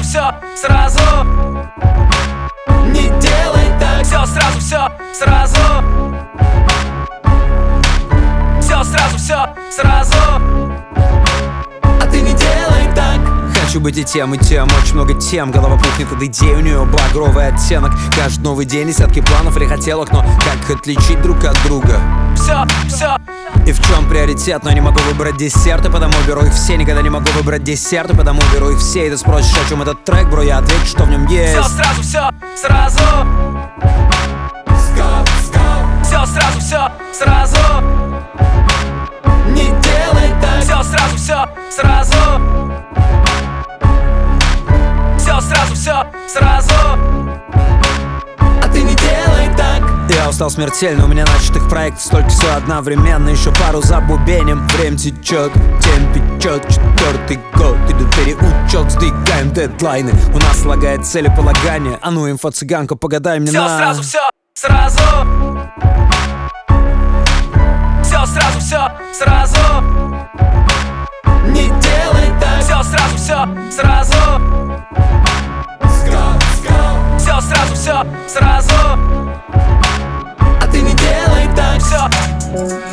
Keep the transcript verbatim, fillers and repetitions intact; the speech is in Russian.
все, сразу. Не делай так. Все сразу, все сразу. Все сразу, все сразу. А ты не делай так. Хочу быть и тем, и тем, очень много тем. Голова пухнет от идей, у нее багровый оттенок. Каждый новый день десятки планов или хотелок, но как отличить друг от друга? Все, все. И в чем приоритет, но я не могу выбрать десерты, потому беру их все. Никогда не могу выбрать десерты, потому беру их все. И ты спросишь, о чем этот трек, бро, я отвечу, что в нем есть. Все сразу, все сразу. Скоп, скоп. Все сразу, все сразу. Не делай так. Все сразу, все сразу. Все сразу, все сразу. А ты не делай так. Я устал смертельно, у меня начатых проектов столько, все одновременно. Еще пару за бубенем. Время течет, тем печет. Четвертый год, идет переучет. Сдвигаем дедлайны, у нас лагает целеполагание. А ну, инфо-цыганка, погадай мне все на... Все сразу, все сразу. Все сразу, все сразу. Не делай так. Все сразу, все сразу. Скоп, скоп. Все сразу, все сразу. А ты не делай так. Все.